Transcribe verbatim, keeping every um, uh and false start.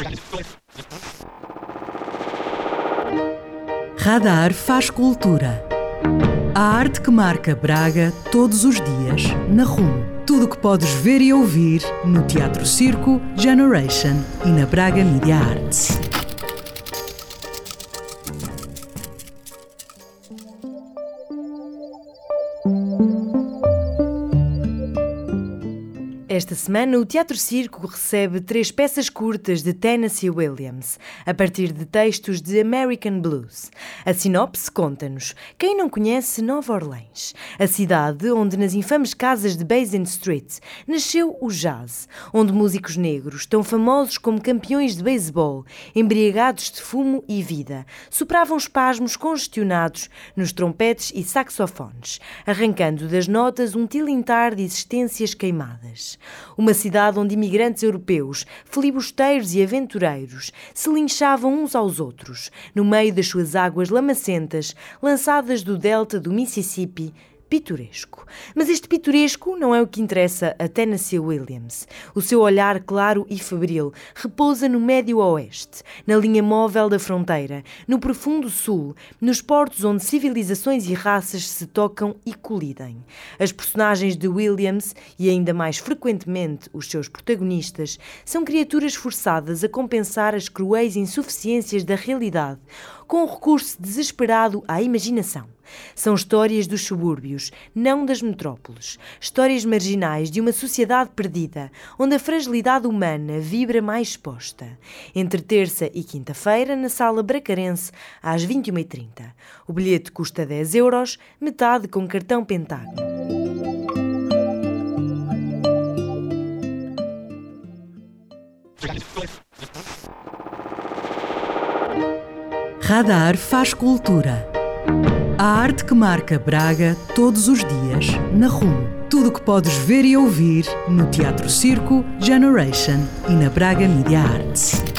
Radar faz cultura. A arte que marca Braga todos os dias, na Rumo. Tudo o que podes ver e ouvir no Teatro Circo, Generation e na Braga Media Arts. Esta semana, o Teatro Circo recebe três peças curtas de Tennessee Williams, a partir de textos de American Blues. A sinopse conta-nos: quem não conhece Nova Orleans, a cidade onde, nas infames casas de Basin Street, nasceu o jazz, onde músicos negros, tão famosos como campeões de beisebol, embriagados de fumo e vida, sopravam espasmos congestionados nos trompetes e saxofones, arrancando das notas um tilintar de existências queimadas. Uma cidade onde imigrantes europeus, filibusteiros e aventureiros se linchavam uns aos outros, no meio das suas águas lamacentas, lançadas do delta do Mississippi. Pitoresco. Mas este pitoresco não é o que interessa a Tennessee Williams. O seu olhar claro e febril repousa no Médio Oeste, na linha móvel da fronteira, no profundo Sul, nos portos onde civilizações e raças se tocam e colidem. As personagens de Williams, e ainda mais frequentemente os seus protagonistas, são criaturas forçadas a compensar as cruéis insuficiências da realidade, com um recurso desesperado à imaginação. São histórias dos subúrbios, não das metrópoles. Histórias marginais de uma sociedade perdida, onde a fragilidade humana vibra mais exposta. Entre terça e quinta-feira, na Sala Bracarense, às vinte e uma e trinta. O bilhete custa dez euros, metade com cartão Pentágono. Radar faz cultura. A arte que marca Braga todos os dias, na Rumo. Tudo o que podes ver e ouvir no Teatro Circo, Generation e na Braga Media Arts.